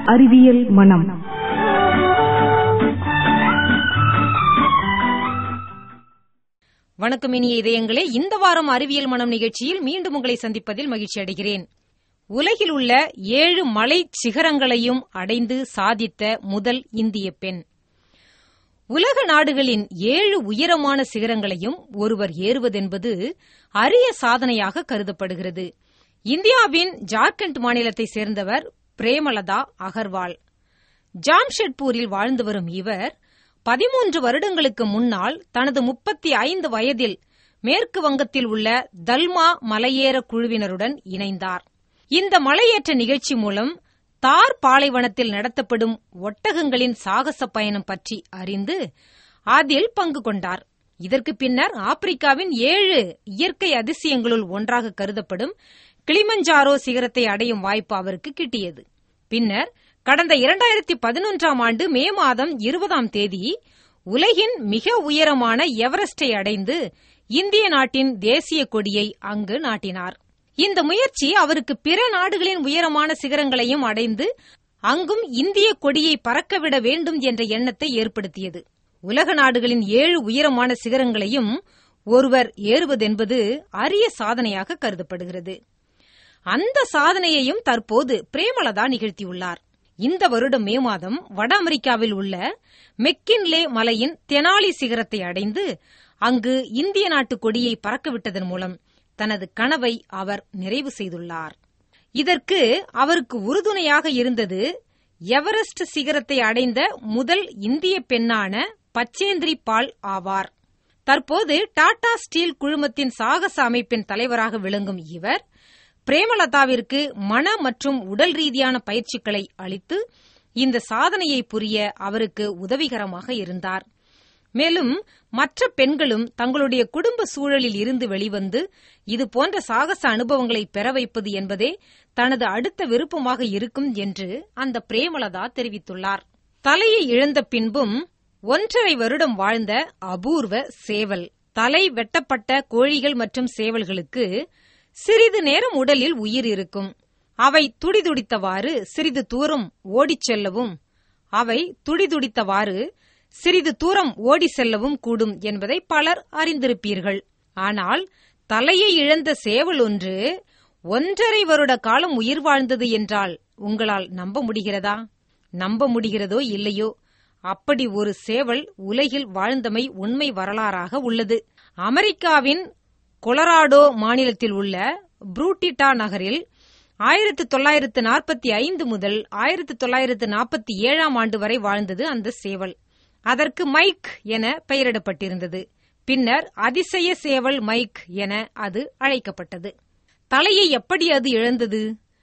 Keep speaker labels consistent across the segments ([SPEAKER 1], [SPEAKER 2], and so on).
[SPEAKER 1] அறிவியல் மனம்.
[SPEAKER 2] வணக்கம் இனிய இதயங்களே, இந்த வாரம் அறிவியல் மனம் நிகழ்ச்சியில் மீண்டும் உங்களை சந்திப்பதில் மகிழ்ச்சி அடைகிறேன். உலகில் உள்ள 7 மலை சிகரங்களையும் அடைந்து சாதித்த முதல் இந்திய பெண். உலக நாடுகளின் 7 உயரமான சிகரங்களையும் ஒருவர் ஏறுவதென்பது அரிய சாதனையாக கருதப்படுகிறது. இந்தியாவின் ஜார்க்கண்ட் மாநிலத்தை சேர்ந்தவர் பிரேமலதா அகர்வால். ஜாம்ஷெட்பூரில் வாழ்ந்து வரும் இவர் 13 வருடங்களுக்கு முன்னால் தனது 35 வயதில் மேற்கு வங்கத்தில் உள்ள தல்மா மலையேற குழுவினருடன் இணைந்தார். இந்த மலையேற்ற நிகழ்ச்சி மூலம் தார் பாலைவனத்தில் நடத்தப்படும் ஒட்டகங்களின் சாகச பயணம் பற்றி அறிந்து அதில் பங்கு கொண்டார். இதற்கு பின்னர் ஆப்பிரிக்காவின் 7 இயற்கை அதிசயங்களுள் ஒன்றாக கருதப்படும் கிளிமஞ்சாரோ சிகரத்தை அடையும் வாய்ப்பு அவருக்கு கிட்டியது. பின்னர் கடந்த 2011ஆம் ஆண்டு மே மாதம் 20ஆம் தேதி உலகின் மிக உயரமான எவரெஸ்டை அடைந்து இந்திய நாட்டின் தேசிய கொடியை அங்கு நாட்டினார். இந்த முயற்சி அவருக்கு பிற நாடுகளின் உயரமான சிகரங்களையும் அடைந்து அங்கும் இந்திய கொடியை பறக்கவிட வேண்டும் என்ற எண்ணத்தை ஏற்படுத்தியது. உலக நாடுகளின் 7 உயரமான சிகரங்களையும் ஒருவர் ஏறுவதென்பது அரிய சாதனையாக கருதப்படுகிறது. அந்த சாதனையையும் தற்போது பிரேமலதா நிகழ்த்தியுள்ளார். இந்த வருடம் மே மாதம் வட அமெரிக்காவில் உள்ள மெக்கின்லே மலையின் தெனாலி சிகரத்தை அடைந்து அங்கு இந்திய நாட்டு கொடியை பறக்கவிட்டதன் மூலம் தனது கனவை அவர் நிறைவு செய்துள்ளார். இதற்கு அவருக்கு உறுதுணையாக இருந்தது எவரெஸ்ட் சிகரத்தை அடைந்த முதல் இந்திய பெண்ணான பச்சேந்திரி பால் ஆவார். தற்போது டாடா ஸ்டீல் குழுமத்தின் சாகச அமைப்பின் தலைவராக விளங்கும் இவர் பிரேமலதாவிற்கு மன மற்றும் உடல் ரீதியான பயிற்சிகளை அளித்து இந்த சாதனையை புரிய அவருக்கு உதவிகரமாக இருந்தார். மேலும் மற்ற பெண்களும் தங்களுடைய குடும்ப சூழலில் இருந்து வெளிவந்து இதுபோன்ற சாகச அனுபவங்களை பெற வைப்பது என்பதே தனது அடுத்த விருப்பமாக இருக்கும் என்று அந்த பிரேமலதா தெரிவித்துள்ளார். தலையை இழந்த பின்பும் 1.5 வருடம் வாழ்ந்த அபூர்வ சேவல். தலை வெட்டப்பட்ட கோழிகள் மற்றும் சேவல்களுக்கு சிறிது நேரம் உடலில் உயிர் இருக்கும். அவை துடிதுடித்தவாறு சிறிது தூரம் ஓடிச் செல்லவும் அவை துடிதுடித்தவாறு சிறிது தூரம் ஓடி செல்லவும் கூடும் என்பதை பலர் அறிந்திருப்பீர்கள். ஆனால் தலையை இழந்த சேவல் ஒன்று 1.5 வருட காலம் உயிர் வாழ்ந்தது என்றால் உங்களால் நம்ப முடிகிறதா? நம்ப முடிகிறதோ இல்லையோ, அப்படி ஒரு சேவல் உலகில் வாழ்ந்தமை உண்மை வரலாறாக உள்ளது. அமெரிக்காவின் கொலராடோ மாநிலத்தில் உள்ள புரூட்டிட்டா நகரில் 1945 முதல் 1947ஆம் ஆண்டு வரை வாழ்ந்தது அந்த சேவல். அதற்கு மைக் என பெயரிடப்பட்டிருந்தது. பின்னர் அதிசய சேவல் மைக் என அது அழைக்கப்பட்டது. தலையை எப்படி அது இழந்தது?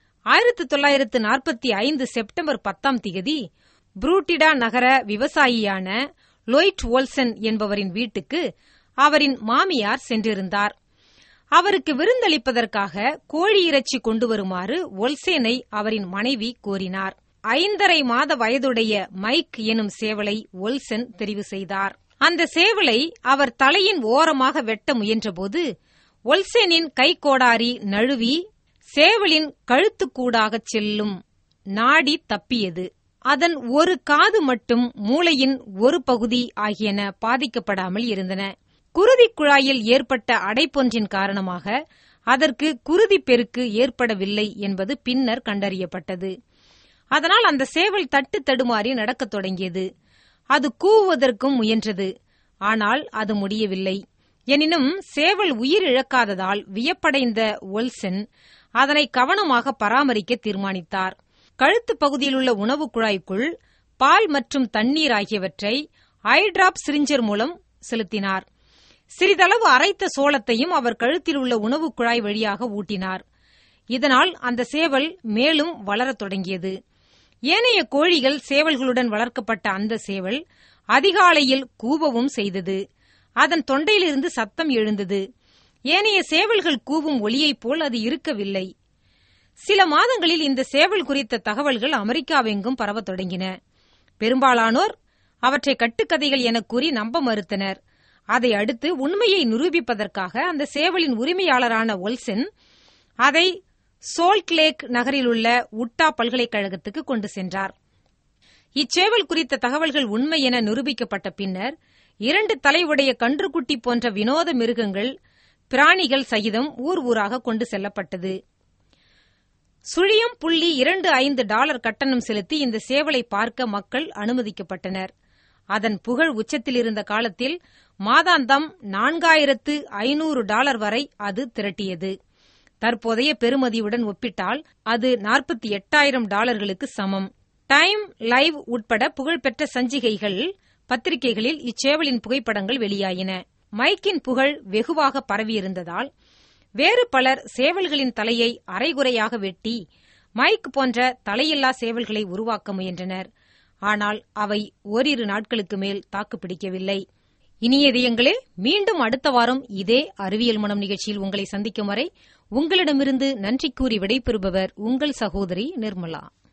[SPEAKER 2] 1945 செப்டம்பர் 10ஆம் தேதி புரூட்டிடா நகர விவசாயியான லோய்ட் ஓல்சன் என்பவரின் வீட்டுக்கு அவரின் மாமியார் சென்றிருந்தார். அவருக்கு விருந்தளிப்பதற்காக கோழி இறைச்சி கொண்டு வருமாறு ஒல்சேனை அவரின் மனைவி கோரினார். 5.5 மாத வயதுடைய மைக் எனும் சேவலை ஒல்சன் தெரிவு செய்தார். அந்த சேவலை அவர் தலையின் ஓரமாக வெட்ட முயன்றபோது ஒல்சேனின் கைக்கோடாரி நழுவி சேவலின் கழுத்துக்கூடாகச் செல்லும் நாடி தப்பியது. அதன் ஒரு காது மட்டும் மூளையின் ஒரு பகுதி ஆகியன பாதிக்கப்படாமல் இருந்தன. குருதி குழாயில் ஏற்பட்ட அடைப்பொன்றின் காரணமாக அதற்கு குருதி பெருக்கு ஏற்படவில்லை என்பது பின்னர் கண்டறியப்பட்டது. அதனால் அந்த சேவல் தட்டு தடுமாறி நடக்கத் தொடங்கியது. அது கூவுவதற்கும் முயன்றது. ஆனால் அது முடியவில்லை. எனினும் சேவல் உயிர் இழக்காததால் வியப்படைந்த ஒல்சன் அதனை கவனமாக பராமரிக்க தீர்மானித்தார். கழுத்து பகுதியில் உள்ள உணவு குழாய்க்குள் பால் மற்றும் தண்ணீர் ஆகியவற்றை ஐடிராப் சிரிஞ்சர் மூலம் செலுத்தினார். சிறிதளவு அரைத்த சோளத்தையும் அவர் கழுத்தில் உள்ள உணவு குழாய் வழியாக ஊட்டினார். இதனால் அந்த சேவல் மேலும் வளரத் தொடங்கியது. ஏனைய கோழிகள் சேவல்களுடன் வளர்க்கப்பட்ட அந்த சேவல் அதிகாலையில் கூவவும் செய்தது. அதன் தொண்டையிலிருந்து சத்தம் எழுந்தது. ஏனைய சேவல்கள் கூவும் ஒலியைப் போல் அது இருக்கவில்லை. சில மாதங்களில் இந்த சேவல் குறித்த தகவல்கள் அமெரிக்காவெங்கும் பரவத் தொடங்கின. பெரும்பாலானோர் அவற்றை கட்டுக்கதைகள் என கூறி நம்ப மறுத்தனர். அதை அடுத்து உண்மையை நிரூபிப்பதற்காக அந்த சேவலின் உரிமையாளரான ஒல்சன் அதை சோல்ட் லேக் நகரில் உள்ள உட்டா பல்கலைக்கழகத்துக்கு கொண்டு சென்றார். இச்சேவல் குறித்த தகவல்கள் உண்மை என நிரூபிக்கப்பட்ட பின்னர் 2 தலை உடைய கன்றுக்குட்டி போன்ற வினோத மிருகங்கள் பிராணிகள் சகிதம் ஊர் ஊராக கொண்டு செல்லப்பட்டது. $0.25 கட்டணம் செலுத்தி இந்த சேவலை பார்க்க மக்கள் அனுமதிக்கப்பட்டனர். அதன் புகழ் உச்சத்தில் இருந்த காலத்தில் மாதாந்தம் $4,500 வரை அது திரட்டியது. தற்போதைய பெறுமதியுடன் ஒப்பிட்டால் அது $48,000 சமம். டைம் லைவ் உட்பட புகழ்பெற்ற சஞ்சிகைகள் பத்திரிகைகளில் இச்சேவலின் புகைப்படங்கள் வெளியாயின. மைக்கின் புகழ் வெகுவாக பரவியிருந்ததால் வேறு பலர் சேவல்களின் தலையை அரைகுறையாக வெட்டி மைக் போன்ற தலையில்லா சேவல்களை உருவாக்க முயன்றனர். ஆனால் அவை ஓரிரு நாட்களுக்கு மேல் தாக்குப்பிடிக்கவில்லை. இனிய இதயங்களே, மீண்டும் அடுத்த வாரம் இதே அறிவியல் மனம் நிகழ்ச்சியில் உங்களை சந்திக்கும் வரை உங்களிடமிருந்து நன்றி கூறி விடைபெறுபவர் உங்கள் சகோதரி நிர்மலா.